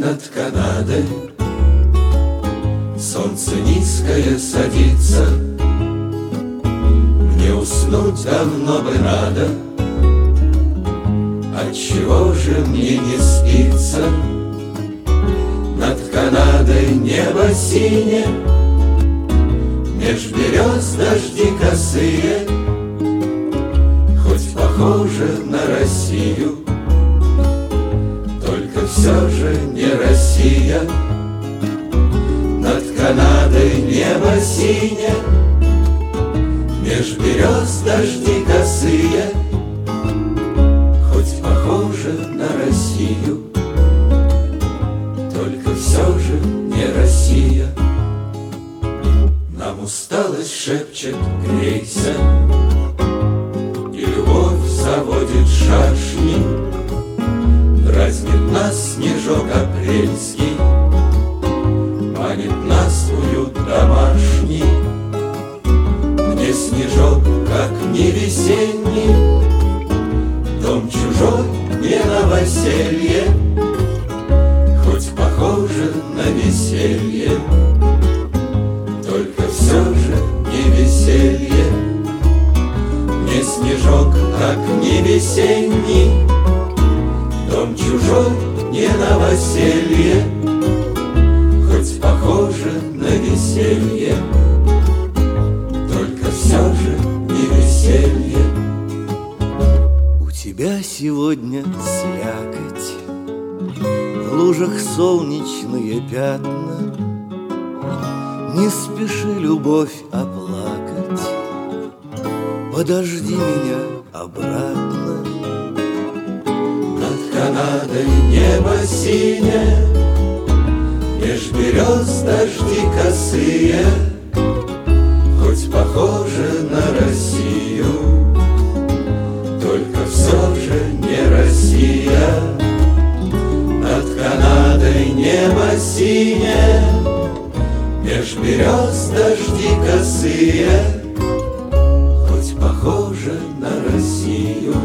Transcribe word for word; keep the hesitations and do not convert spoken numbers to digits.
над Канадой солнце низкое садится. Мне уснуть давно бы надо, отчего же мне не спится? Над Канадой небо синее, меж берез дожди косые, хоть похоже на Россию, только все же не Россия. Над Канадой небо синее, меж берез дожди косые, хоть похоже на Россию, только все же не Россия. Нам усталость шепчет грейся, и любовь заводит шашни. Дразнит нас снежок апрельский, манит нас уют домашний. Мне снежок, как не весенний, дом чужой, не новоселье, хоть похоже на веселье, только все же не веселье. Мне снежок, как не весенний, дом чужой, не новоселье, хоть похоже на веселье, только все же не веселье. У тебя сегодня слякоть, в лужах солнечные пятна. Не спеши, любовь, оплакать, подожди меня обратно. Над Канадой небо синее, меж берез дожди косые, хоть похоже на Россию, только все же не Россия. Над Канадой небо синее, меж берез дожди косые, хоть похоже на Россию,